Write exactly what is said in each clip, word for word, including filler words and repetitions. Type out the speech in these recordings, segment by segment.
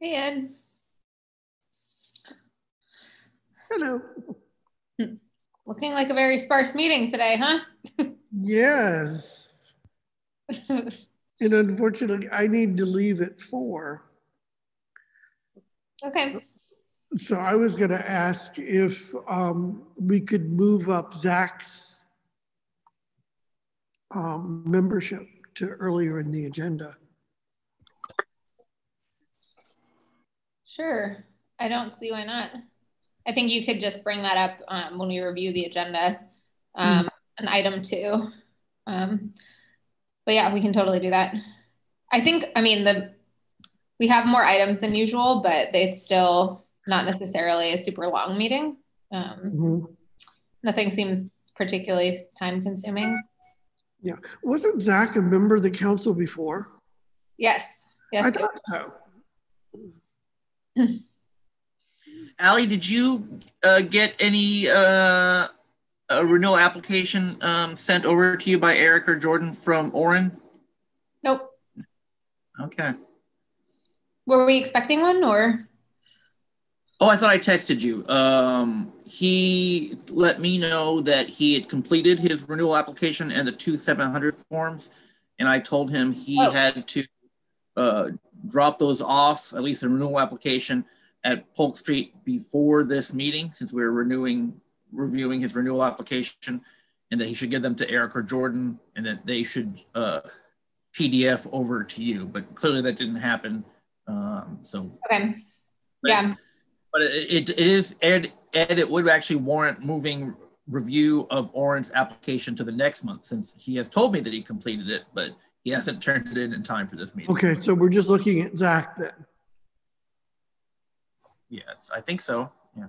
Hey, Ed. Hello. Looking like a very sparse meeting today, huh? Yes. And unfortunately, I need to leave at four. Okay. So I was going to ask if um, we could move up Zach's um, membership to earlier in the agenda. Sure. I don't see why not. I think you could just bring that up um, when we review the agenda, um, an item two. Um, but yeah, we can totally do that. I think, I mean, the we have more items than usual, but it's still not necessarily a super long meeting. Um, Mhm. Nothing seems particularly time consuming. Yeah. Wasn't Zach a member of the council before? Yes. Yes. I thought so. Allie, did you uh, get any uh, a renewal application um, sent over to you by Eric or Jordan from Oren? Nope. Okay. Were we expecting one or? Oh, I thought I texted you. Um, he let me know that he had completed his renewal application and the two seven hundred forms, and I told him he Oh. had to uh, drop those off, at least the renewal application, at Polk Street before this meeting, since we were renewing, reviewing his renewal application, and that he should give them to Eric or Jordan, and that they should uh, P D F over to you. But clearly that didn't happen. Um, so Okay. but, Yeah. But it, it, it is, Ed, Ed, it would actually warrant moving review of Oren's application to the next month, since he has told me that he completed it, but he hasn't turned it in in time for this meeting. Okay, so we're just looking at Zach then. Yes, I think so. Yeah.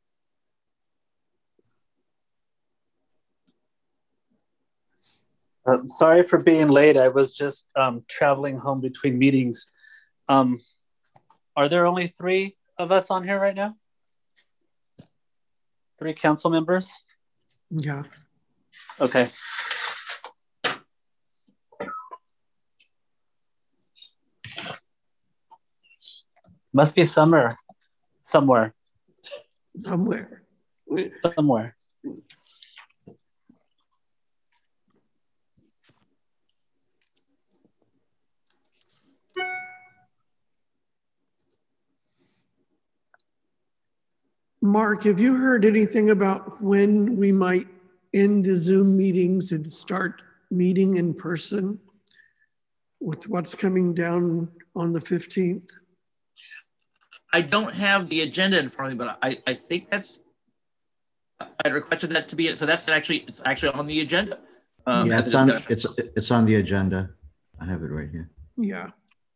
Uh, sorry for being late. I was just um, traveling home between meetings. Um, are there only three of us on here right now? Three council members? Yeah. Okay. Must be summer somewhere. Somewhere. Somewhere. Mark, have you heard anything about when we might end the Zoom meetings and start meeting in person with what's coming down on the fifteenth? I don't have the agenda in front of me, but I, I think that's, I requested that to be it. So that's actually, it's actually on the agenda. Um, yeah, as a it's on, discussion. it's, it's on the agenda. I have it right here. Yeah.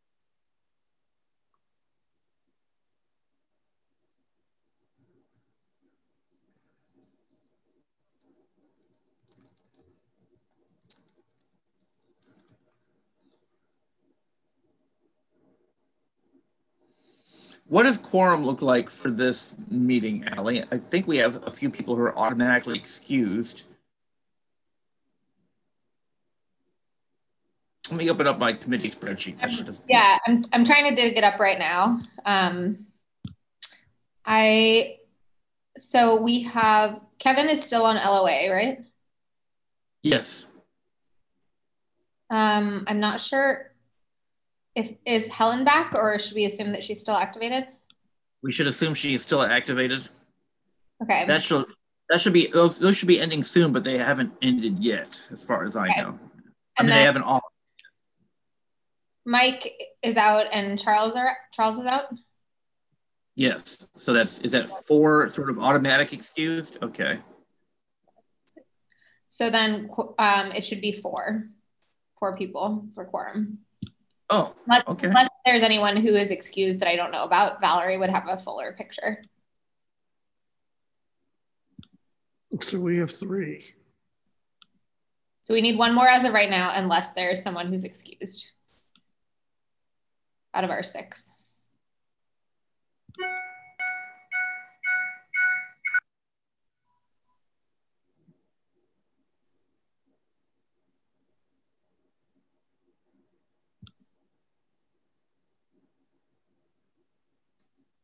What does quorum look like for this meeting, Allie? I think we have a few people who are automatically excused. Let me open up my committee spreadsheet. That should just... Yeah, I'm, I'm trying to dig it up right now. Um, I, so we have, Kevin is still on L O A, right? Yes. Um, I'm not sure if, is Helen back or should we assume that she's still activated? We should assume she is still activated. Okay. That should, that should be, those, those should be ending soon, but they haven't ended yet, as far as I Okay. know. I And mean, then they haven't all. Mike is out and Charles are Charles is out? Yes. So that's, is that four sort of automatic excused? Okay. So then um, it should be four, four people for quorum. Oh, unless, okay. Unless there's anyone who is excused that I don't know about, Valerie would have a fuller picture. So we have three. So we need one more as of right now, unless there's someone who's excused out of our six.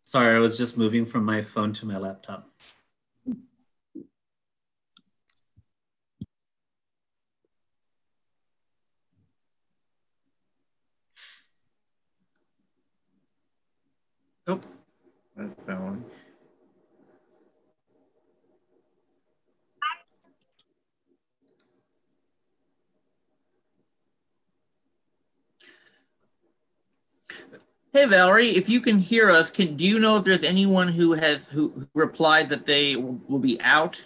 Sorry, I was just moving from my phone to my laptop. Oh, I found. Hey Valerie, if you can hear us, can do you know if there's anyone who has who, who replied that they will, will be out?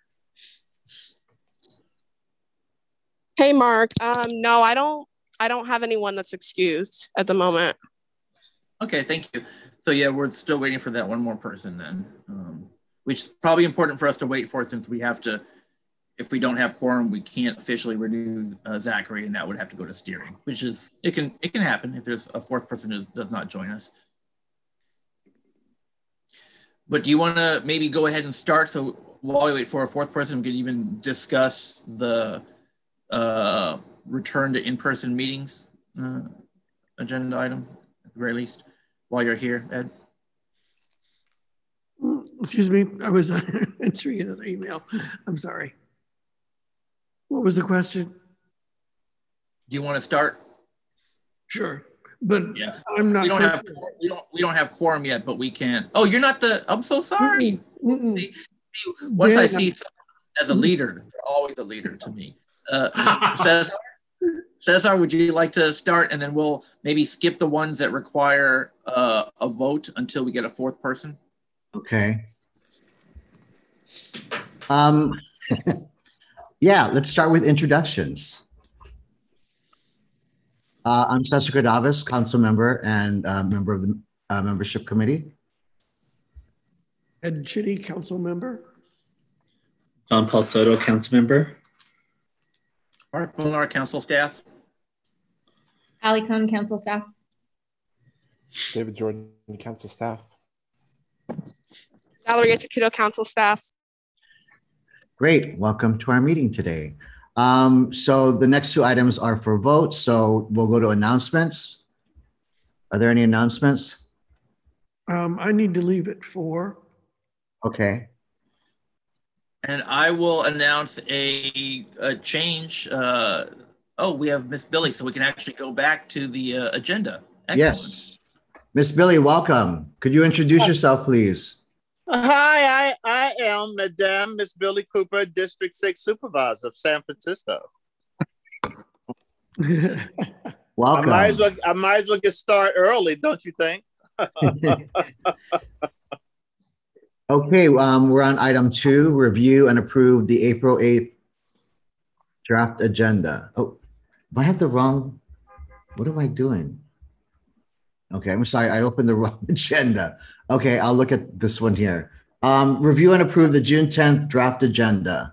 Hey, Mark. Um, no, I don't. I don't have anyone that's excused at the moment. Okay, thank you. So yeah, we're still waiting for that one more person then, um, which is probably important for us to wait for since we have to. If we don't have quorum, we can't officially renew uh, Zachary, and that would have to go to steering. Which is it can it can happen if there's a fourth person who does not join us. But do you want to maybe go ahead and start? So while we wait for a fourth person, we could even discuss the uh, return to in-person meetings uh, agenda item at the very least while you're here, Ed. Excuse me, I was answering another email. I'm sorry. What was the question? Do you want to start? Sure, but yeah, I'm not. We don't have we don't we don't have quorum yet, but we can. Oh, you're not the. I'm so sorry. Mm-mm. See, see, once Dan, I see someone as a leader, they're always a leader to me. Uh, Cesar, Cesar, would you like to start, and then we'll maybe skip the ones that require uh, a vote until we get a fourth person. Okay. Um. Yeah, let's start with introductions. Uh, I'm Cesar Cadavis, council member and uh, member of the uh, membership committee. Ed Chitty, council member. John Paul Soto, council member. Mark Millar, council staff. Allie Cohn, council staff. David Jordan, council staff. Valerie Takuto, council staff. Great, welcome to our meeting today. Um, so the next two items are for votes. So we'll go to announcements. Are there any announcements? Um, I need to leave at four. Okay. And I will announce a, a change. Uh, oh, we have Miss Billy, so we can actually go back to the uh, agenda. Excellent. Yes. Miss Billy, welcome. Could you introduce yourself, please? Hi, I, I am Madame Miss Billy Cooper, District six Supervisor of San Francisco. Welcome. I might as well, I might as well get started early, don't you think? Okay, um, we're on item two, review and approve the April eighth draft agenda. Oh, I have the wrong, what am I doing? Okay, I'm sorry, I opened the wrong agenda. Okay, I'll look at this one here. Um, review and approve the June tenth draft agenda.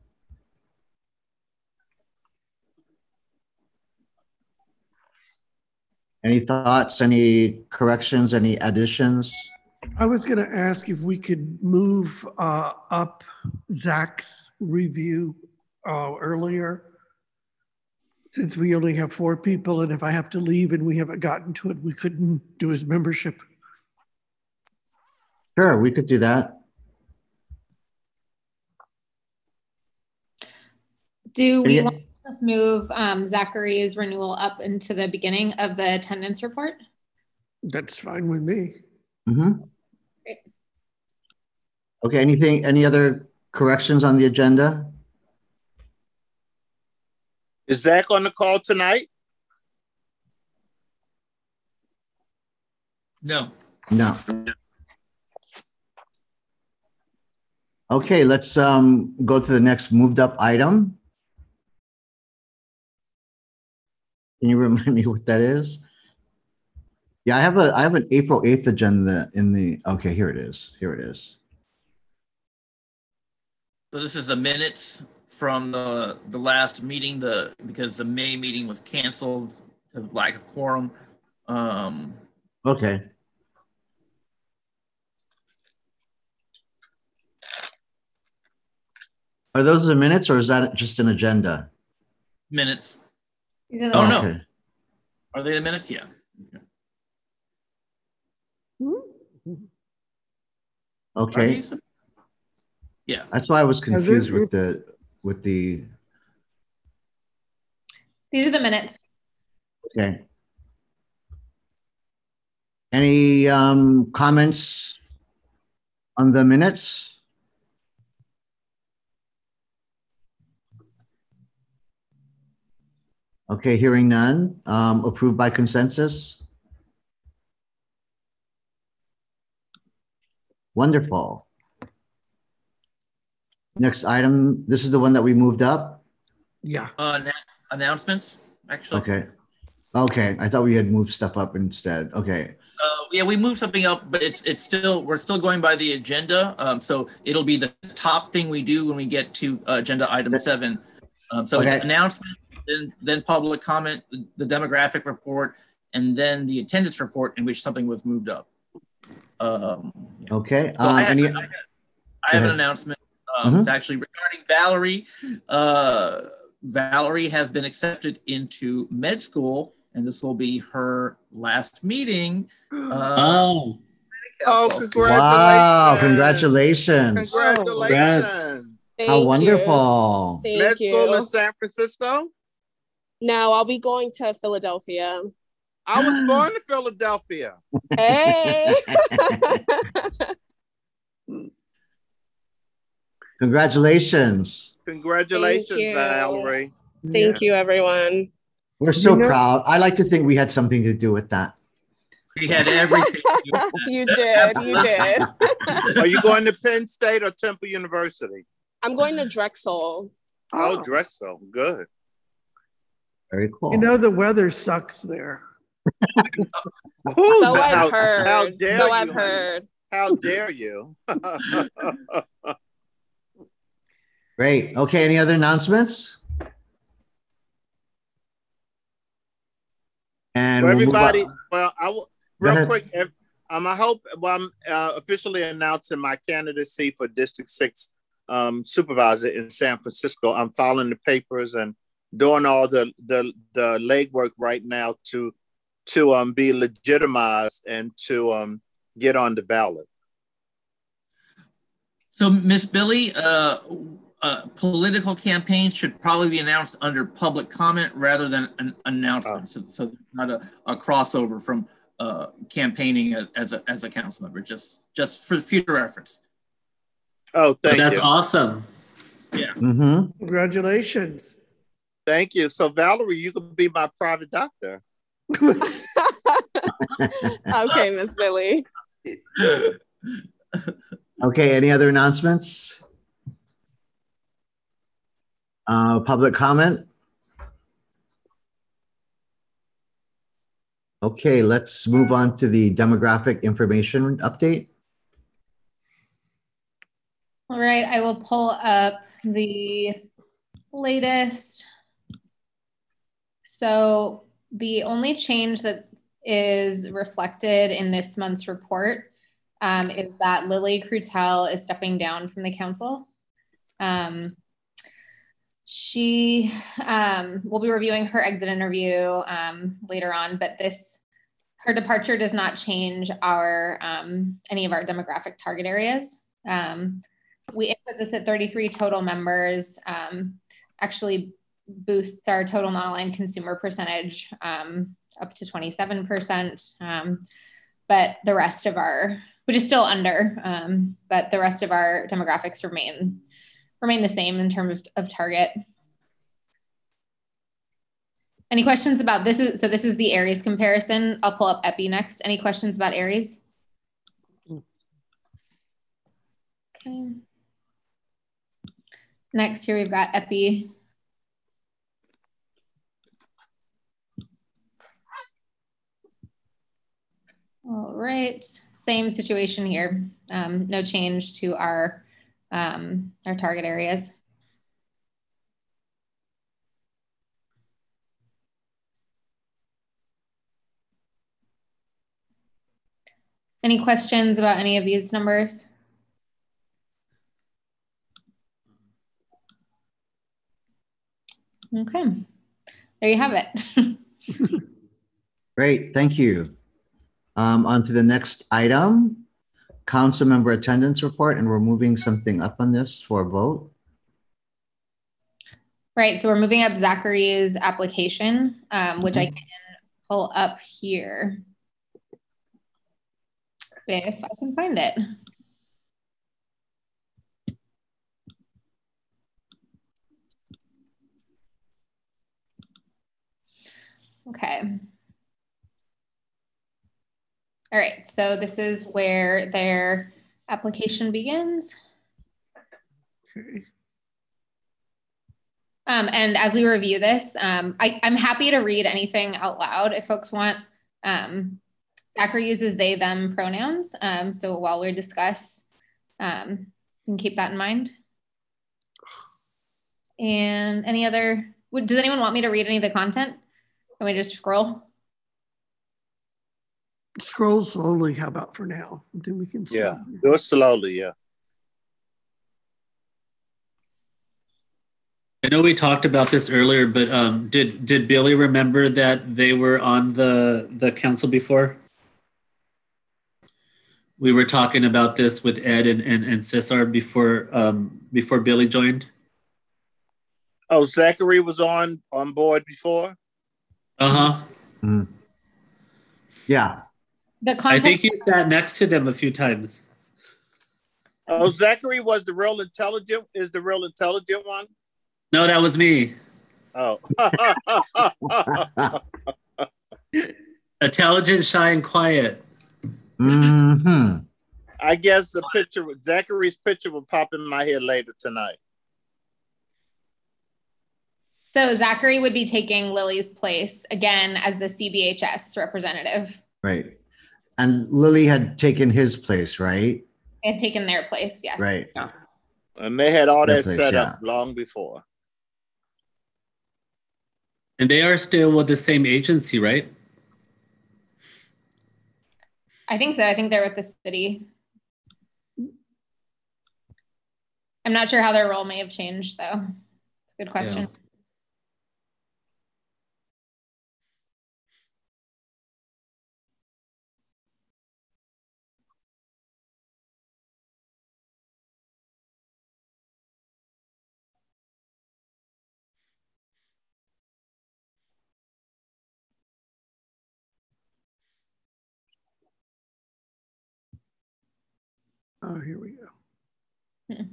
Any thoughts, any corrections, any additions? I was going to ask if we could move uh, up Zach's review uh, earlier, since we only have four people, and if I have to leave and we haven't gotten to it, we couldn't do his membership. Sure, we could do that. Do we want to move um, Zachary's renewal up into the beginning of the attendance report? That's fine with me. Mm-hmm. Great. Okay, anything, any other corrections on the agenda? Is Zach on the call tonight? No. No. Okay, let's um, go to the next moved up item. Can you remind me what that is? Yeah, I have a I have an April eighth agenda in the, okay, here it is. Here it is. So this is the minutes from the the last meeting, the because the May meeting was canceled because of lack of quorum. Um, okay. Are those the minutes or is that just an agenda? Minutes. These are the Oh, minutes. no. Are they the minutes? Yeah. Okay. Mm-hmm. Okay. Yeah. That's why I was confused there- with the, with the, These are the minutes. okay. Any um, comments on the minutes? Okay, hearing none. Um, approved by consensus. Wonderful. Next item, this is the one that we moved up? Yeah. Uh, na- announcements, actually. Okay. Okay, I thought we had moved stuff up instead. Okay. Uh, yeah, we moved something up, but it's it's still we're still going by the agenda. Um, so it'll be the top thing we do when we get to uh, agenda item seven. Um, so Okay. it's announcement, then then public comment, the, the demographic report, and then the attendance report in which something was moved up. Um, Okay. so Um, I, have, any, I, have, I have an announcement. Um, Mhm. It's actually regarding Valerie. Uh, Valerie has been accepted into med school, and this will be her last meeting. Uh, Oh, Oh, so- congratulations. wow, congratulations. Congratulations. Thank How you. wonderful. Thank Med you. school in San Francisco? No, I'll be going to Philadelphia. I was born in Philadelphia. Hey. Congratulations. Congratulations, Thank you. Valerie. Thank you, everyone. We're so You know- proud. I like to think we had something to do with that. We had everything. You did. You did. Are you going to Penn State or Temple University? I'm going to Drexel. Oh, Drexel. Good. Very cool. You know, the weather sucks there. Ooh, So I've how- heard. How dare So you? I've heard. How dare you? Great. Okay. Any other announcements? And For we'll move everybody, on. well, I will Go real ahead. quick. If, um, I hope well, I'm uh, officially announcing my candidacy for District Six um, supervisor in San Francisco. I'm filing the papers and doing all the the the legwork right now to to um be legitimized and to um get on the ballot. So, Miss Billy, uh, uh, political campaigns should probably be announced under public comment rather than an announcement. Oh. So, so there's not a, a crossover from uh, campaigning as a as a council member, just just for future reference. Oh, thank that's you, awesome. Yeah. Mm-hmm. Congratulations. thank you. So, Valerie, you could be my private doctor. Okay, Miss Billy. Okay. Any other announcements? Uh, public comment? Okay, let's move on to the demographic information update. All right, I will pull up the latest. So the only change that is reflected in this month's report um, is that Lily Crutel is stepping down from the council. Um, she um, will be reviewing her exit interview um, later on, but this her departure does not change our um, any of our demographic target areas. Um, we input this at thirty-three total members, um, actually boosts our total non-aligned consumer percentage um, up to twenty-seven percent. Um, but the rest of our, which is still under, um, but the rest of our demographics remain remain the same in terms of, of target. Any questions about this? Is so this is the Aries comparison. I'll pull up Epi next. Any questions about Aries? Okay. Next here we've got Epi. All right, same situation here. Um, no change to our, um, our target areas. Any questions about any of these numbers? Okay, there you have it. Great, thank you. Um, on to the next item. council member attendance report, and we're moving something up on this for a vote. Right, so we're moving up Zachary's application, um, which mm-hmm. I can pull up here if I can find it. Okay. All right, so this is where their application begins. Okay. Um, and as we review this, um, I, I'm happy to read anything out loud if folks want. Um, Zachary uses they, them pronouns. Um, so while we discuss, um, you can keep that in mind. And any other, would, does anyone want me to read any of the content? Can we just scroll? Scroll slowly, how about for now? Then we can see. Yeah, do it slowly, yeah. I know we talked about this earlier, but um, did did Billy remember that they were on the the council before? We were talking about this with Ed and and, and Cesar before um, before Billy joined. Oh, Zachary was on on board before. Uh huh. Mm-hmm. Yeah. The content- I think you sat next to them a few times. Oh, Zachary was the real intelligent. Is the real intelligent one? No, that was me. Oh. Intelligent, shy, and quiet. Mm-hmm. I guess the picture, Zachary's picture will pop in my head later tonight. So Zachary would be taking Lily's place again as the C B H S representative. Right. And Lily had taken his place, right? Had taken their place, yes. Right. Yeah. And they had all Their that place, set yeah. up long before. And they are still with the same agency, right? I think so. I think they're with the city. I'm not sure how their role may have changed, though. It's a good question. Yeah. Oh, here we go. Hmm.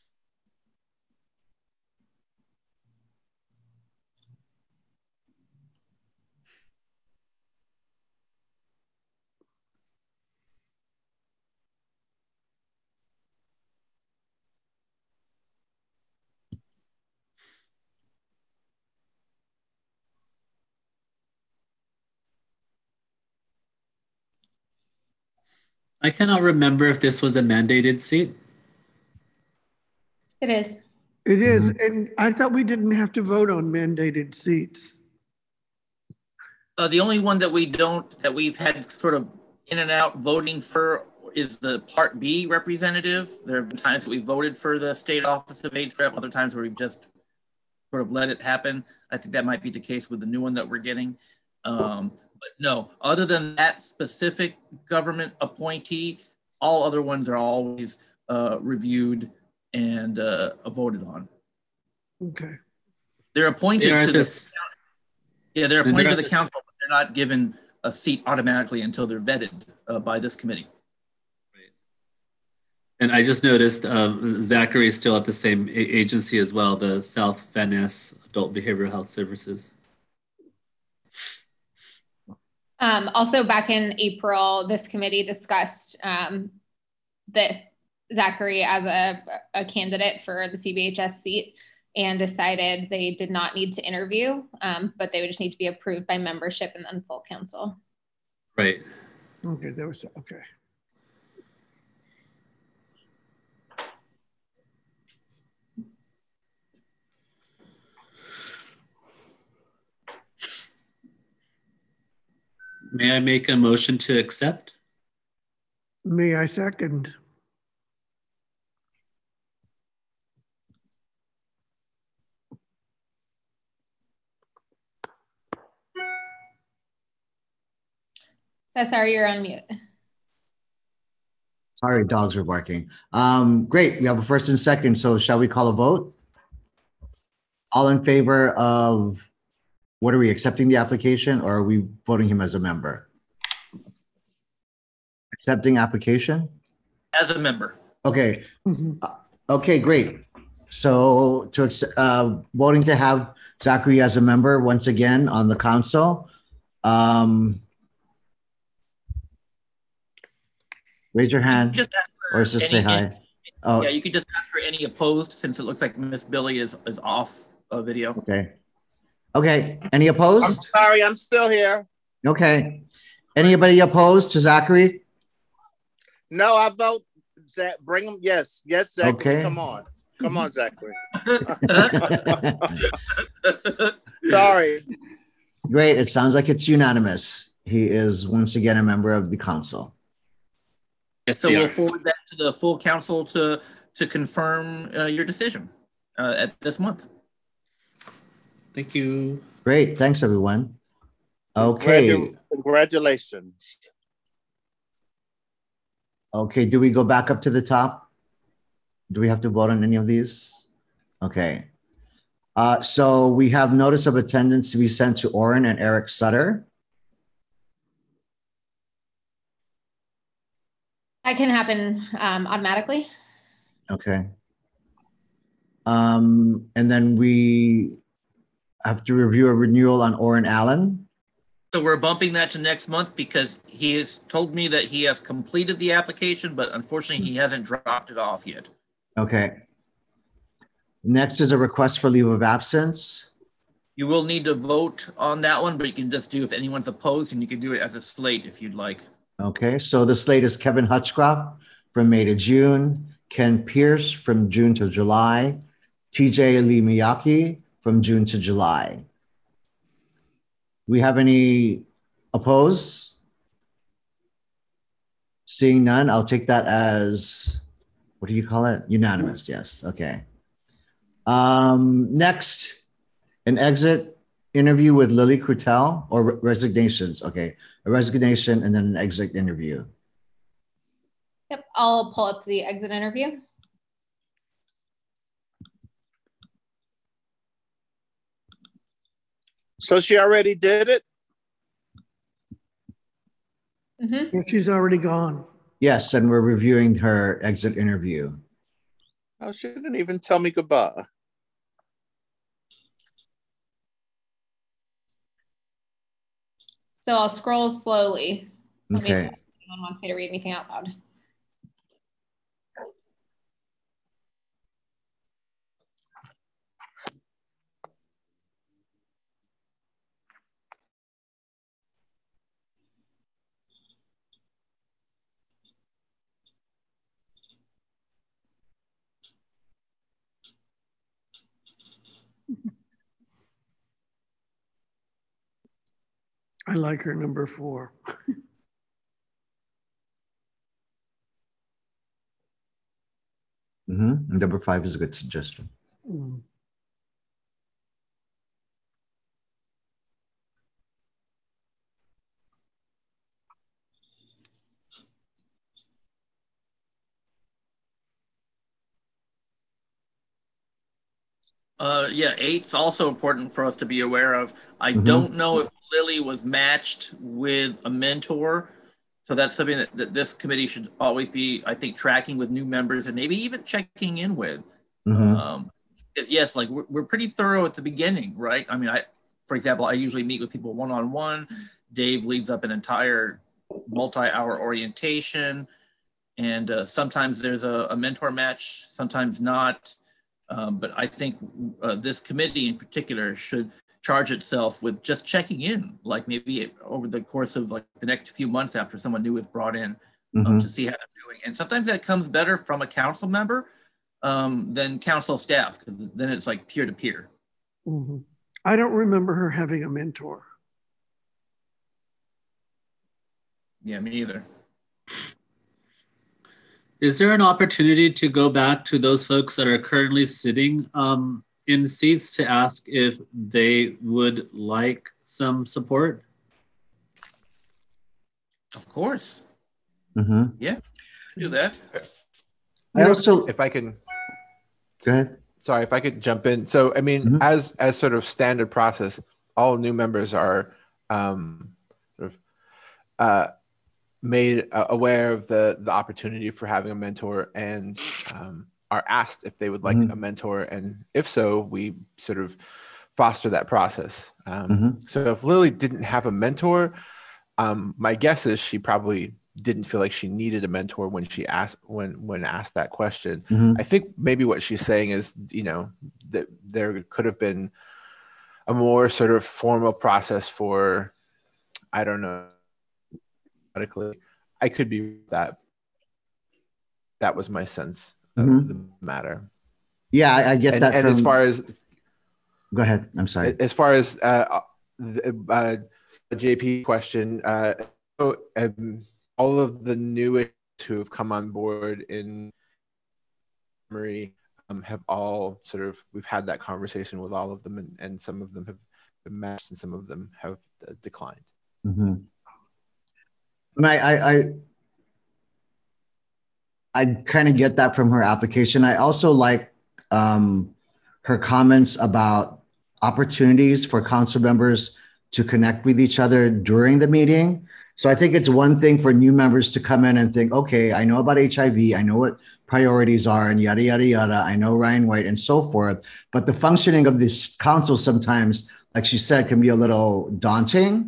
I cannot remember if this was a mandated seat. It is. It is, Mm-hmm. and I thought we didn't have to vote on mandated seats. Uh, the only one that we don't, that we've had sort of in and out voting for is the Part B representative. There have been times that we voted for the state office of AIDS rep, other times where we've just sort of let it happen. I think that might be the case with the new one that we're getting. Um, but no, other than that specific government appointee, all other ones are always uh, reviewed and uh, voted on. Okay. They're appointed They to this, the, yeah, they're appointed they're to the this, council, but they're not given a seat automatically until they're vetted uh, by this committee. And I just noticed um, Zachary is still at the same a- agency as well, the South Van Ness Adult Behavioral Health Services. Um, also, back in April, this committee discussed um, this Zachary as a, a candidate for the C B H S seat and decided they did not need to interview, um, but they would just need to be approved by membership and then full council. Right. Okay, there was, okay. May I make a motion to accept? May I second? Cesar, you're on mute. Sorry, dogs are barking. Um, great, we have a first and second, so shall we call a vote? All in favor of, what are we, accepting the application or are we voting him as a member? Accepting application? As a member. Okay, Mhm. Uh, okay, great. So to, accept- uh, voting to have Zachary as a member once again on the council. Um, raise your You can hand just ask for or just say any- hi. Oh, Yeah, you could just ask for any opposed since it looks like Miss Billy is, is off uh, video. okay. Okay, any I'm opposed? sorry, I'm still here. Okay. Anybody opposed to Zachary? No, I vote. Zach, bring him. Yes, yes, Zachary. Okay. Come on, come on, Zachary. Sorry. Great, it sounds like it's unanimous. He is once again a member of the council. Yes, so we'll forward that to the full council to to confirm uh, your decision uh, at this month. Thank you. Great, thanks everyone. Okay, Congratu- Congratulations. okay, do we go back up to the top? Do we have to vote on any of these? Okay. Uh, so we have notice of attendance to be sent to Oren and Eric Sutter. That can happen um, automatically. Okay. Um, and then we have to review a renewal on Oren Allen. So we're bumping that to next month because he has told me that he has completed the application, but unfortunately he hasn't dropped it off yet. Okay. Next is a request for leave of absence. You will need to vote on that one, but you can just do if anyone's opposed, and you can do it as a slate if you'd like. Okay, so the slate is Kevin Hutchcroft from May to June, Ken Pierce from June to July, T J Lee Miyake from June to July. We have any opposed? Seeing none, I'll take that as, what do you call it? Unanimous, yes, okay. Um, next, an exit interview with Lily Crutel, or re- resignations, okay. A resignation and then an exit interview. Yep, I'll pull up the exit interview. So she already did it? Mm-hmm. Yeah, she's already gone. Yes, and we're reviewing her exit interview. Oh, she didn't even tell me goodbye. So I'll scroll slowly. Let me know Okay. if anyone wants me to read anything out loud. I like her number four. Mm-hmm. Number five is a good suggestion. Mm. Uh, yeah, eight's also important for us to be aware of. I Mhm. don't know if Lily was matched with a mentor. So that's something that, that this committee should always be, I think, tracking with new members and maybe even checking in with. Mhm. Um, because yes, like we're, we're pretty thorough at the beginning, right? I mean, I, for example, I usually meet with people one-on-one. Dave leads up an entire multi-hour orientation. And uh, sometimes there's a, a mentor match, sometimes not. Um, but I think uh, this committee in particular should charge itself with just checking in, like maybe over the course of like the next few months after someone new is brought in, um, Mhm. to see how they're doing. And sometimes that comes better from a council member um, than council staff, because then it's like peer to peer. Mhm. I don't remember her having a mentor. Yeah, me either. Is there an opportunity to go back to those folks that are currently sitting um, in seats to ask if they would like some support? Of course. Mhm. Yeah. Do that. I also, if I can, go ahead. Sorry, if I could jump in. So, I mean, mm-hmm. as as sort of standard process, all new members are um, sort of uh, made uh, aware of the the opportunity for having a mentor, and um, are asked if they would like mm-hmm. a mentor, and if so, we sort of foster that process. Um, mm-hmm. So, if Lily didn't have a mentor, um, my guess is she probably didn't feel like she needed a mentor when she asked when when asked that question. Mm-hmm. I think maybe what she's saying is, you know, that there could have been a more sort of formal process for, I don't know, I could be that. That was my sense of mm-hmm. the matter. Yeah, I, I get and, that. And from... as far as, go ahead. I'm sorry. As far as uh, the uh, J P question, uh, so, um, all of the newest who have come on board in Marie um, have all sort of, we've had that conversation with all of them, and, and some of them have been matched and some of them have uh, declined. Mm-hmm. I, I, I, I kind of get that from her application. I also like um, her comments about opportunities for council members to connect with each other during the meeting. So I think it's one thing for new members to come in and think, okay, I know about H I V, I know what priorities are, and yada, yada, yada. I know Ryan White and so forth. But the functioning of this council sometimes, like she said, can be a little daunting.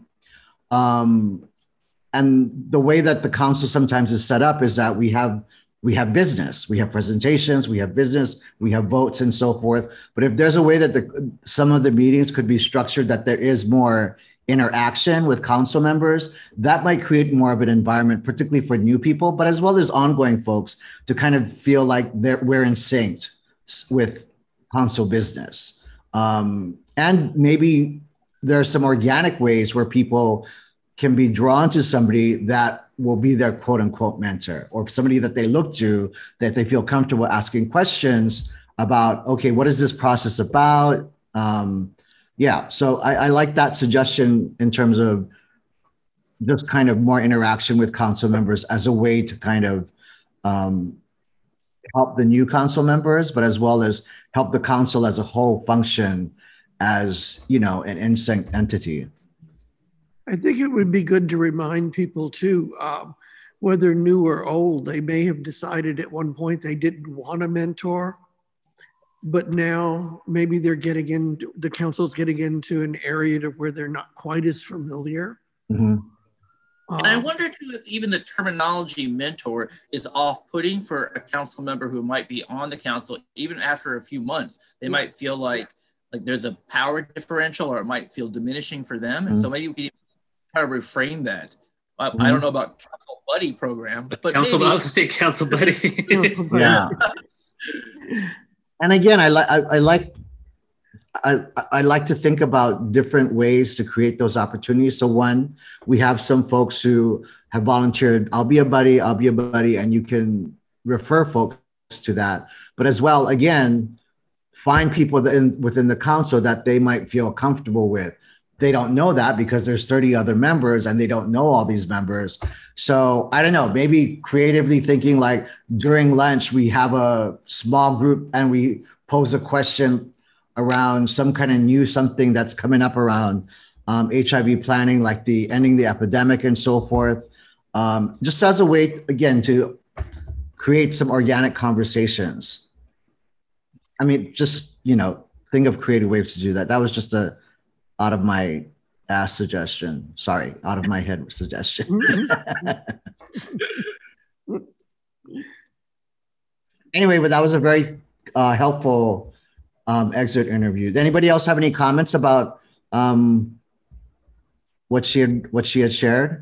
Um, and the way that the council sometimes is set up is that we have we have business, we have presentations, we have business, we have votes and so forth. But if there's a way that the, some of the meetings could be structured that there is more interaction with council members, that might create more of an environment, particularly for new people, but as well as ongoing folks, to kind of feel like they're, we're in sync with council business. Um, and maybe there are some organic ways where people can be drawn to somebody that will be their quote unquote mentor, or somebody that they look to, that they feel comfortable asking questions about, okay, what is this process about? Um, Yeah, so I, I like that suggestion in terms of just kind of more interaction with council members as a way to kind of um, help the new council members, but as well as help the council as a whole function as, you know, an in-sync entity. I think it would be good to remind people too, um, whether new or old, they may have decided at one point they didn't want a mentor, but now maybe they're getting into, the council's getting into an area to where they're not quite as familiar. Mm-hmm. And I wonder too if even the terminology mentor is off-putting for a council member who might be on the council, even after a few months. They might feel like like there's a power differential, or it might feel diminishing for them. And mm-hmm. so maybe we can try to reframe that. I, mm-hmm. I don't know about council buddy program, but council, maybe... I was gonna say council buddy. Yeah. And again, I like I, I like I, I like to think about different ways to create those opportunities. So one, we have some folks who have volunteered, I'll be a buddy, I'll be a buddy, and you can refer folks to that. But as well, again, find people that in, within the council that they might feel comfortable with. They don't know that because there's thirty other members and they don't know all these members. So I don't know, maybe creatively thinking like during lunch, we have a small group and we pose a question around some kind of new something that's coming up around um, H I V planning, like the ending the epidemic and so forth. Um, just as a way, again, to create some organic conversations. I mean, just, you know, think of creative ways to do that. That was just a out of my ass suggestion. Sorry, out of my head suggestion. Anyway, but that was a very uh, helpful um, exit interview. Did anybody else have any comments about um, what she had what she had shared?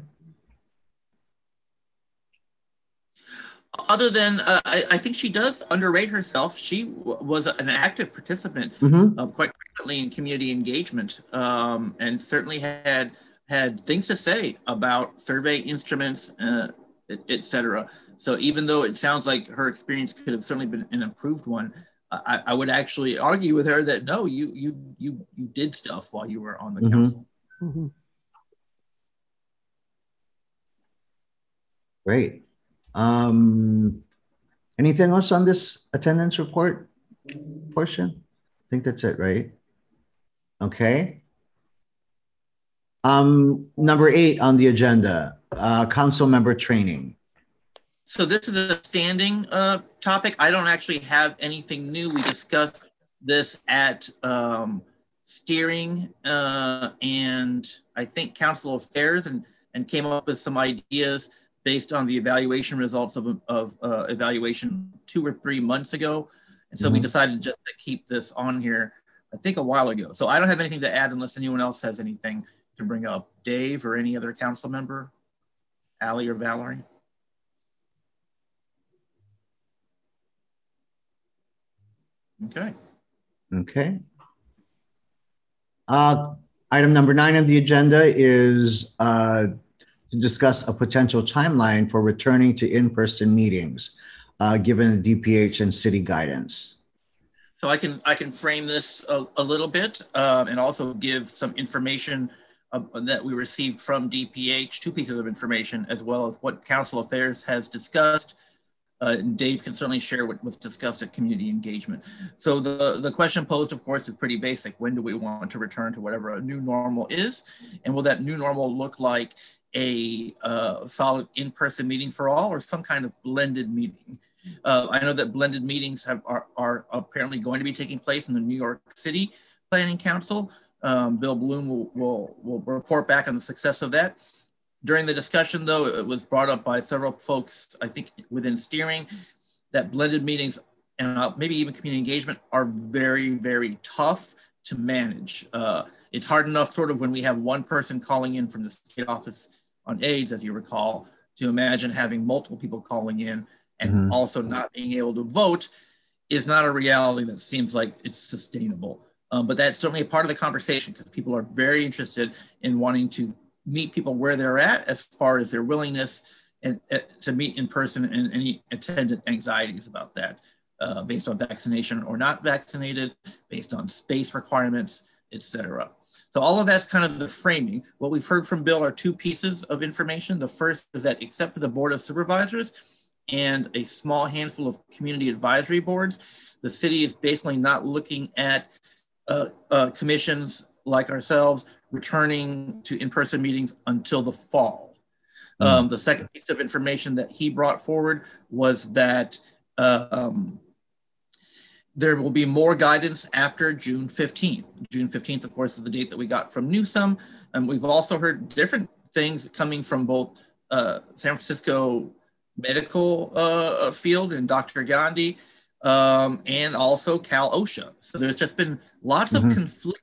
Other than, uh, I, I think she does underrate herself. She w- was an active participant, mm-hmm. uh, quite frequently in community engagement, um, and certainly had had things to say about survey instruments, uh, et, et cetera. So even though it sounds like her experience could have certainly been an improved one, I, I would actually argue with her that no, you you you you did stuff while you were on the mm-hmm. council. Mm-hmm. Great. Um, anything else on this attendance report portion? I think that's it, right? Okay. Um, number eight on the agenda, uh, council member training. So this is a standing uh, topic. I don't actually have anything new. We discussed this at um, steering uh, and I think council affairs and, and came up with some ideas based on the evaluation results of, of uh, evaluation two or three months ago. And so mm-hmm. we decided just to keep this on here, I think a while ago. So I don't have anything to add unless anyone else has anything to bring up. Dave or any other council member, Allie or Valerie? Okay. Okay. Uh, item number nine on the agenda is uh, to discuss a potential timeline for returning to in-person meetings, uh, given the D P H and city guidance. So I can I can frame this a, a little bit uh, and also give some information uh, that we received from D P H, two pieces of information, as well as what Council Affairs has discussed. Uh, and Dave can certainly share what was discussed at community engagement. So the, the question posed, of course, is pretty basic. When do we want to return to whatever a new normal is? And will that new normal look like a uh, solid in-person meeting for all or some kind of blended meeting? Uh, I know that blended meetings have, are, are apparently going to be taking place in the New York City Planning Council. Um, Bill Bloom will, will, will report back on the success of that. During the discussion, though, it was brought up by several folks, I think within steering, that blended meetings and maybe even community engagement are very, very tough to manage. Uh, it's hard enough sort of when we have one person calling in from the state office on AIDS, as you recall, to imagine having multiple people calling in and mm-hmm. also not being able to vote is not a reality that seems like it's sustainable. Um, but that's certainly a part of the conversation because people are very interested in wanting to meet people where they're at as far as their willingness and, uh, to meet in person and any attendant anxieties about that uh, based on vaccination or not vaccinated, based on space requirements, et cetera. So all of that's kind of the framing. What we've heard from Bill are two pieces of information. The first is that except for the Board of Supervisors and a small handful of community advisory boards, the city is basically not looking at uh, uh, commissions like ourselves returning to in-person meetings until the fall. Mm. Um, the second piece of information that he brought forward was that uh, um, there will be more guidance after June fifteenth. June fifteenth, of course, is the date that we got from Newsom. And we've also heard different things coming from both uh, San Francisco medical uh, field and Doctor Gandhi um, and also Cal OSHA. So there's just been lots mm-hmm. of conflicting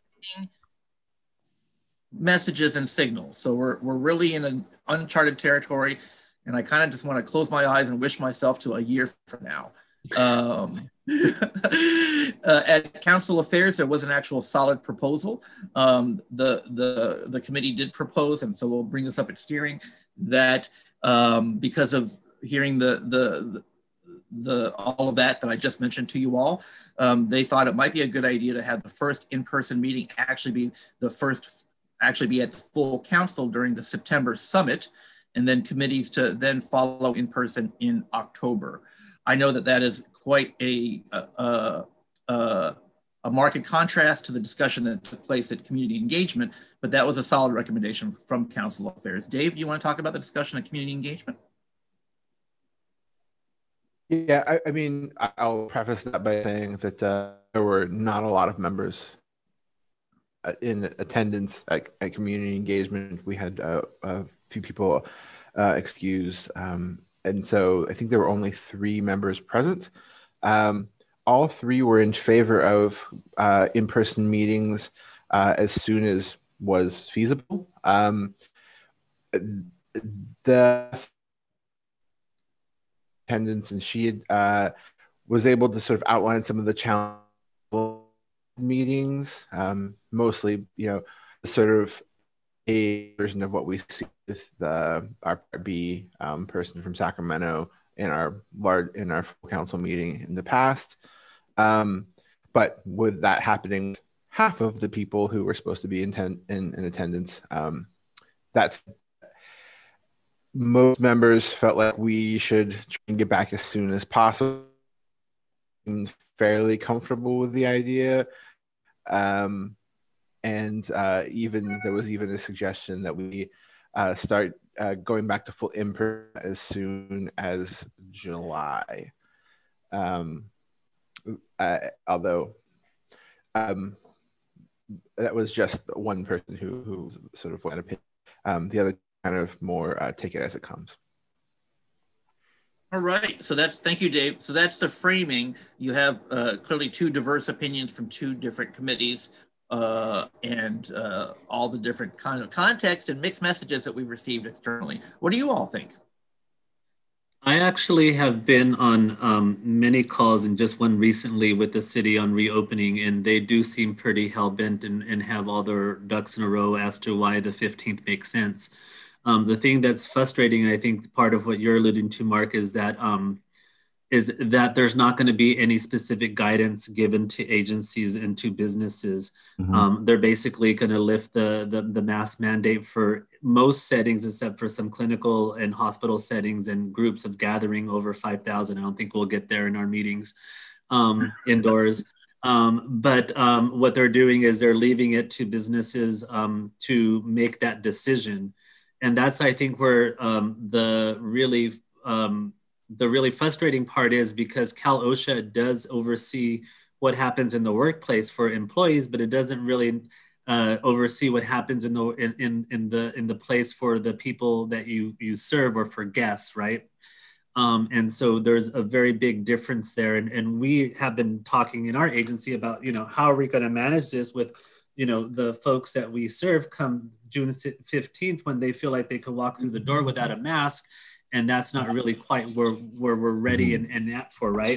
messages and signals. So we're, we're really in an uncharted territory. And I kind of just want to close my eyes and wish myself to a year from now. Um, uh, at Council Affairs, there was an actual solid proposal. Um, the, the, the committee did propose, and so we'll bring this up at steering, that um, because of hearing the, the, the, all of that that I just mentioned to you all, um, they thought it might be a good idea to have the first in-person meeting actually be the first actually be at the full council during the September summit, and then committees to then follow in person in October. I know that that is quite a, a, a, a marked contrast to the discussion that took place at community engagement, but that was a solid recommendation from Council Affairs. Dave, do you want to talk about the discussion at community engagement? Yeah, I, I mean, I'll preface that by saying that uh, there were not a lot of members in attendance at, at community engagement. We had uh, a few people uh, excused. Um, and so I think there were only three members present. Um, all three were in favor of uh, in-person meetings uh, as soon as was feasible. Um, the attendance, and she had, uh, was able to sort of outline some of the challenges meetings, um, mostly, you know, sort of a version of what we see with the our Part B um, person from Sacramento in our large in our full council meeting in the past. Um, but with that happening, half of the people who were supposed to be in, ten, in, in attendance, um, that's most members felt like we should try and get back as soon as possible. I'm fairly comfortable with the idea. Um, and uh, even there was even a suggestion that we uh, start uh, going back to full in-person as soon as July. Um, uh, although um, that was just one person who, who sort of went opinion. Um, the other kind of more uh, take it as it comes. All right, so that's, thank you, Dave. So that's the framing. You have uh, clearly two diverse opinions from two different committees uh, and uh, all the different kind of context and mixed messages that we've received externally. What do you all think? I actually have been on um, many calls and just one recently with the city on reopening, and they do seem pretty hell-bent and, and have all their ducks in a row as to why the fifteenth makes sense. Um, the thing that's frustrating, and I think part of what you're alluding to, Mark, is that um, is that there's not going to be any specific guidance given to agencies and to businesses. Mm-hmm. Um, they're basically going to lift the, the the mask mandate for most settings, except for some clinical and hospital settings and groups of gathering over five thousand. I don't think we'll get there in our meetings um, indoors. Um, but um, what they're doing is they're leaving it to businesses um, to make that decision. And that's, I think, where um, the really um, the really frustrating part is, because Cal OSHA does oversee what happens in the workplace for employees, but it doesn't really uh, oversee what happens in the in, in in the in the place for the people that you you serve or for guests, right? Um, and so there's a very big difference there. And, and we have been talking in our agency about, you know, how are we going to manage this with, you know, the folks that we serve come June fifteenth, when they feel like they could walk through the door without a mask. And that's not really quite where, where we're ready and, and at for, right?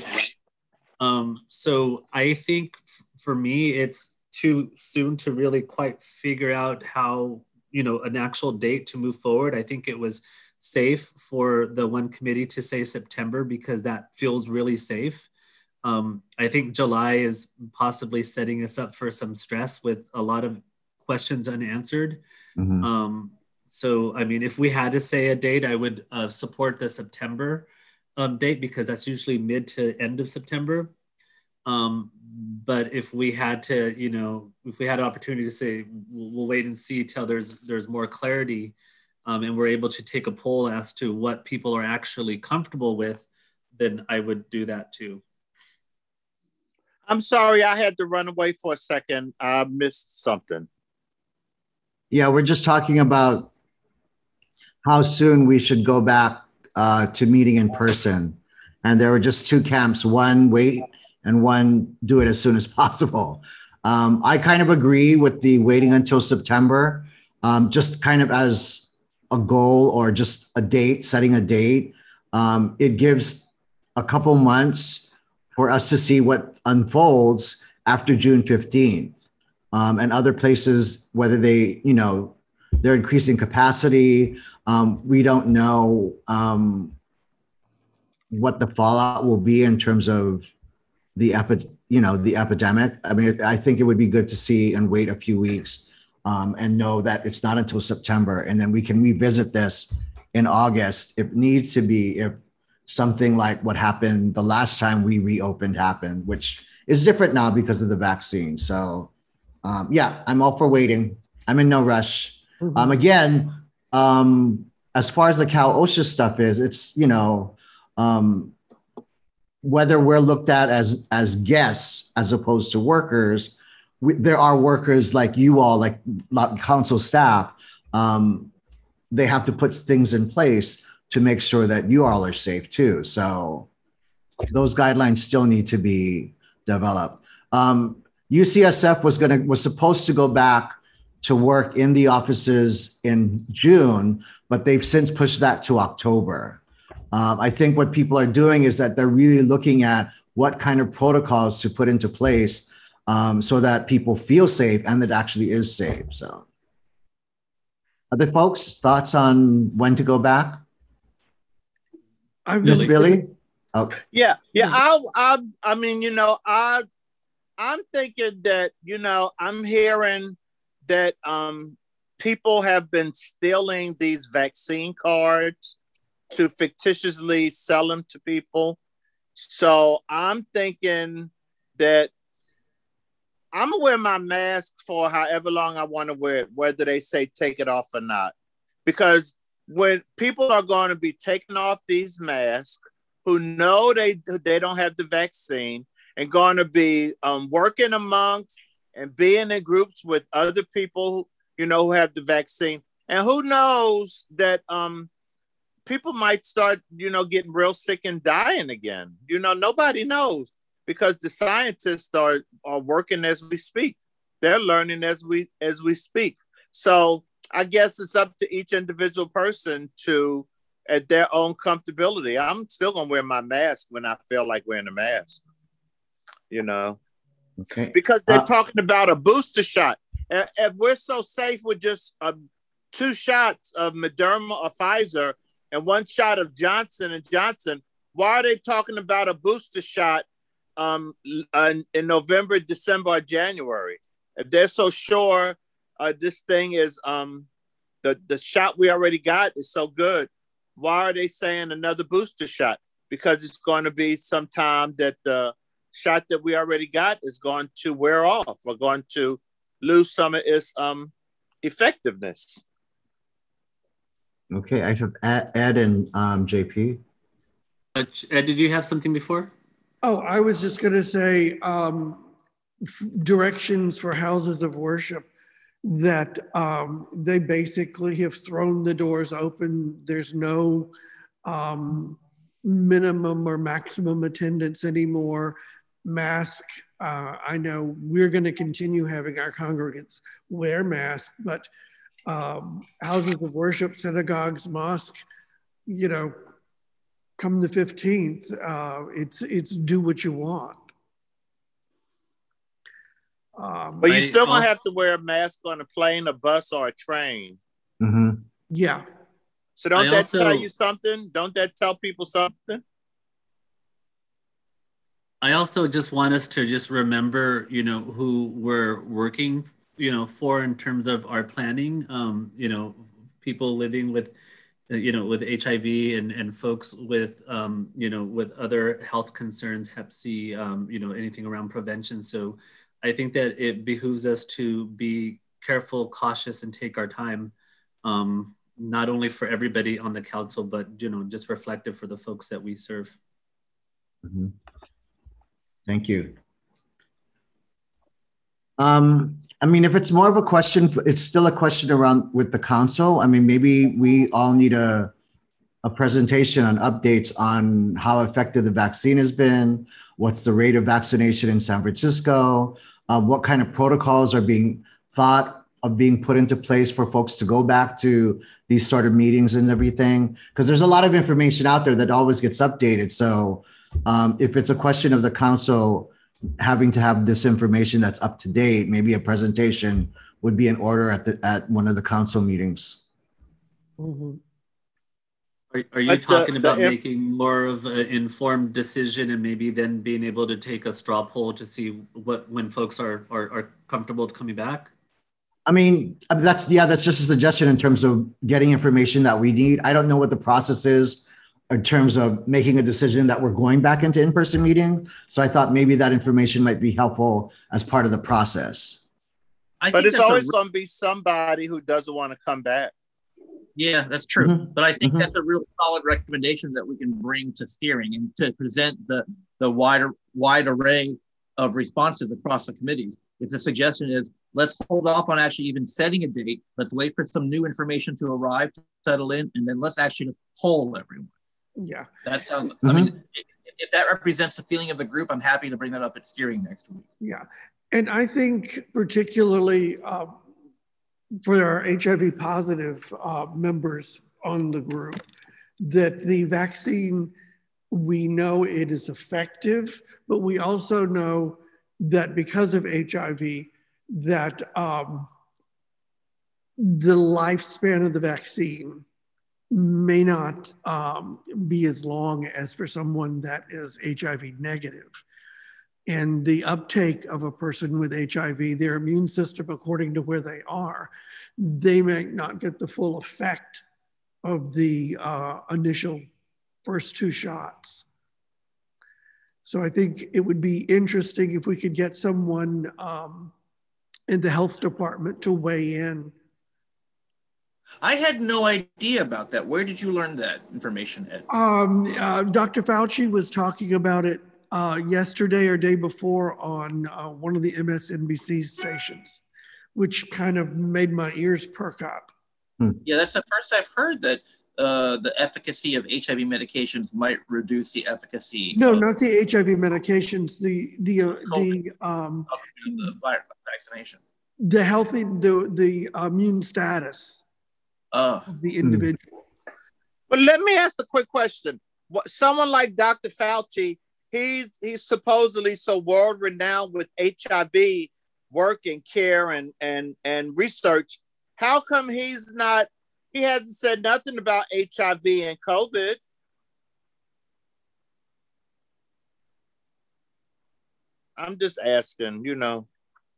Um, so I think for me, it's too soon to really quite figure out how, you know, an actual date to move forward. I think it was safe for the one committee to say September, because that feels really safe. Um, I think July is possibly setting us up for some stress with a lot of questions unanswered. Mm-hmm. Um, so, I mean, if we had to say a date, I would uh, support the September um, date, because that's usually mid to end of September. Um, but if we had to, you know, if we had an opportunity to say, we'll, we'll wait and see till there's, there's more clarity um, and we're able to take a poll as to what people are actually comfortable with, then I would do that too. I'm sorry, I had to run away for a second. I missed something. Yeah, we're just talking about how soon we should go back uh, to meeting in person. And there were just two camps, one wait and one do it as soon as possible. Um, I kind of agree with the waiting until September, um, just kind of as a goal or just a date, setting a date. Um, it gives a couple months for us to see what unfolds after June fifteenth. Um, and other places, whether they, you know, they're increasing capacity. Um, we don't know um, what the fallout will be in terms of the epi- you know, the epidemic. I mean, I think it would be good to see and wait a few weeks um, and know that it's not until September, and then we can revisit this in August if needs to be, if something like what happened the last time we reopened happened, which is different now because of the vaccine. So um, yeah, I'm all for waiting. I'm in no rush. Mm-hmm. Um, again, um, as far as the Cal OSHA stuff is, it's, you know, um, whether we're looked at as, as guests as opposed to workers, we, there are workers like you all, like council staff, um, they have to put things in place to make sure that you all are safe too. So those guidelines still need to be developed. Um, U C S F was gonna was supposed to go back to work in the offices in June, but they've since pushed that to October. Um, I think what people are doing is that they're really looking at what kind of protocols to put into place um, so that people feel safe and that actually is safe. So, other folks, thoughts on when to go back? I've Miss Billy? Okay. Yeah, yeah. I, I, I mean, you know, I, I'm thinking that, you know, I'm hearing that um, people have been stealing these vaccine cards to fictitiously sell them to people. So I'm thinking that I'm gonna wear my mask for however long I want to wear it, whether they say take it off or not. Because when people are going to be taking off these masks, who know they they don't have the vaccine, and going to be um, working amongst and being in groups with other people, you know, who have the vaccine, and who knows that um, people might start, you know, getting real sick and dying again. You know, nobody knows, because the scientists are, are working as we speak. They're learning as we as we speak. So I guess it's up to each individual person to, at their own comfortability. I'm still gonna wear my mask when I feel like wearing a mask, you know, okay. because they're Uh, talking about a booster shot. And if we're so safe with just uh, two shots of Moderna or Pfizer and one shot of Johnson and Johnson, why are they talking about a booster shot um, in, in November, December, or January? If they're so sure uh, this thing is, um, the, the shot we already got is so good, why are they saying another booster shot? Because it's going to be some time that the shot that we already got is going to wear off or going to lose some of its um, effectiveness. Okay, I have Ed, Ed and um, J P. Uh, Ed, did you have something before? Oh, I was just going to say um, f- directions for houses of worship, that um, they basically have thrown the doors open. There's no um, minimum or maximum attendance anymore. Mask, uh, I know we're going to continue having our congregants wear masks, but um, houses of worship, synagogues, mosques, you know, come the fifteenth, uh, it's it's do what you want. Um, But you're I still going also- to have to wear a mask on a plane, a bus, or a train. Mm-hmm. yeah. So don't I that also- tell you something? Don't that tell people something? I also just want us to just remember, you know, who we're working, you know, for in terms of our planning. Um, you know, people living with, uh, you know, with H I V and and folks with, um, you know, with other health concerns, Hep C, um, you know, anything around prevention. So, I think that it behooves us to be careful, cautious, and take our time. Um, not only for everybody on the council, but you know, just reflective for the folks that we serve. Mm-hmm. Thank you. Um, I mean, if it's more of a question, it's still a question around with the council. I mean, maybe we all need a, a presentation on updates on how effective the vaccine has been, what's the rate of vaccination in San Francisco, uh, what kind of protocols are being thought of being put into place for folks to go back to these sort of meetings and everything. Because there's a lot of information out there that always gets updated. So um, if it's a question of the council having to have this information that's up to date, maybe a presentation would be in order at the at one of the council meetings. Mm-hmm. Are, are you But the- talking the about inf- making more of an informed decision and maybe then being able to take a straw poll to see what when folks are are, are comfortable with coming back? I mean, that's yeah, that's just a suggestion in terms of getting information that we need. I don't know what the process is in terms of making a decision that we're going back into in-person meeting. So I thought maybe that information might be helpful as part of the process. I But think it's that's a always re- going to be somebody who doesn't want to come back. yeah, that's true. Mhm. But I think Mhm. that's a real solid recommendation that we can bring to steering and to present the the wider wide array of responses across the committees. If the suggestion is let's hold off on actually even setting a date, let's wait for some new information to arrive, to settle in, and then let's actually poll everyone. Yeah. That sounds. Mhm. I mean, if, if that represents the feeling of the group, I'm happy to bring that up at steering next week. Yeah. And I think particularly uh, for our H I V positive uh, members on the group, that the vaccine, we know it is effective, but we also know that because of H I V, that um, the lifespan of the vaccine may not um, be as long as for someone that is H I V negative. and the uptake of a person with H I V, their immune system, according to where they are, they may not get the full effect of the uh, initial first two shots. So I think it would be interesting if we could get someone um, in the health department to weigh in. I had no idea about that. Where did you learn that information, Ed? Um, uh, Doctor Fauci was talking about it uh, yesterday or day before on uh, one of the M S N B C stations, which kind of made my ears perk up. Hmm. Yeah, that's the first I've heard that uh, the efficacy of H I V medications might reduce the efficacy. No, of not the H I V medications, the, the, uh, the, um, the virus vaccination. the healthy, the, the immune status Uh, of the individual. But let me ask a quick question. What, someone like Doctor Fauci, he's he's supposedly so world renowned with H I V work and care and and and research. How come he's not? He hasn't said nothing about H I V and COVID. I'm just asking, you know.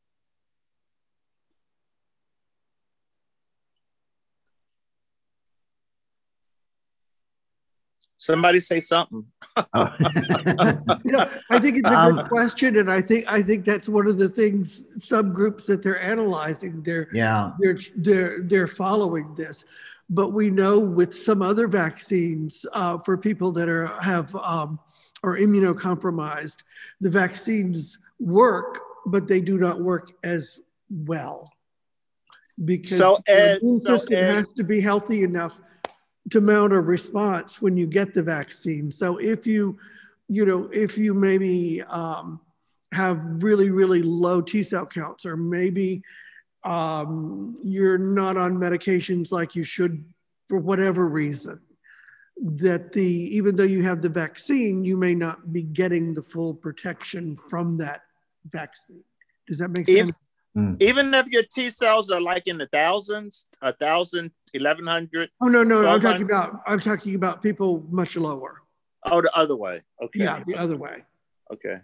Somebody say something. Oh. You know, I think it's a good Um, question, and I think I think that's one of the things subgroups that they're analyzing. They're Yeah. they're they're they're following this, but we know with some other vaccines uh, for people that are have um, are immunocompromised, the vaccines work, but they do not work as well because So, the Ed, immune so, system Ed- has to be healthy enough to mount a response when you get the vaccine. So if you, you know, if you maybe um, have really, really low T cell counts, or maybe um, you're not on medications like you should for whatever reason, that the, even though you have the vaccine, you may not be getting the full protection from that vaccine. Does that make Even, sense? even if your T cells are like in the thousands, a thousand, eleven hundred. Oh, no, no, I'm twelve talking hundred. about, I'm talking about people much lower. Oh, the other way. Okay. Yeah, the other way. Okay.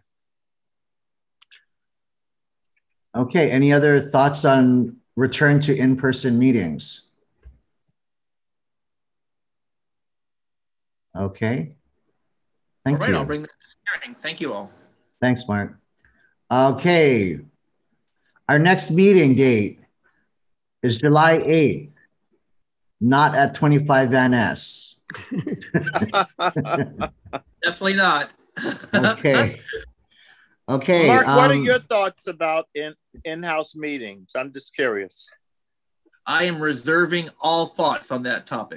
Okay, any other thoughts on return to in-person meetings? Okay. Thank all right, you. I'll bring that to hearing. Thank you all. Thanks, Mark. Okay. Our next meeting date is July eighth, not at twenty-five Van Ness. Definitely not. Okay. Okay. Mark, what are um, your thoughts about in, in-house meetings? I'm just curious. I am reserving all thoughts on that topic.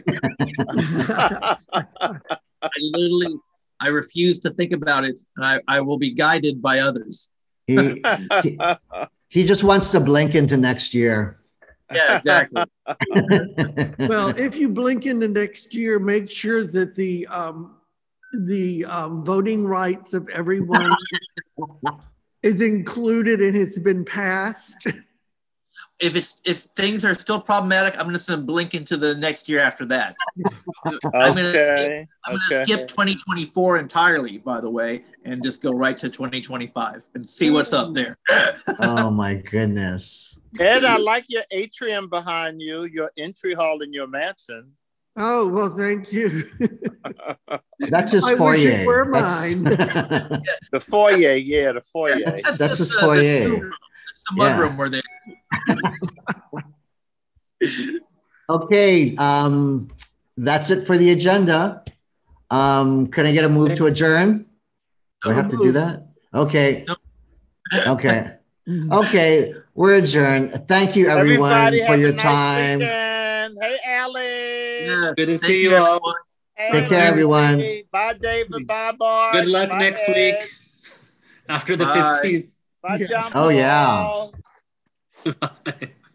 I literally, I refuse to think about it, and I, I will be guided by others. he, he, he just wants to blink into next year. Yeah, exactly. Well, if you blink into next year, make sure that the um, the um, voting rights of everyone is included and has been passed. If it's if things are still problematic, I'm just going to blink into the next year after that. I'm going to Okay. skip, I'm gonna Okay. skip twenty twenty-four entirely, by the way, and just go right to twenty twenty-five and see what's up there. Oh my goodness. Ed, I like your atrium behind you, your entry hall in your mansion. Oh, well, thank you. That's his I foyer. wish it were That's- mine. The foyer, yeah, the foyer. That's, That's just his the, foyer. The, room. That's the Yeah. mudroom where they. Okay, um, that's it for the agenda. Um, can I get a move to adjourn? Do I have to do that? Okay. Nope. Okay. Okay, we're adjourned. Thank you, everyone, Everybody for have your a nice time. weekend. Hey, Allie. Yeah. Good to Thank see you, you all. everyone. Hey, Take care, everyone. Allie. Bye, David. Bye, Mark. Good luck Bye, next Ed. week after the Bye. fifteenth. Bye, Yeah. John Oh, yeah. Paul. Bye.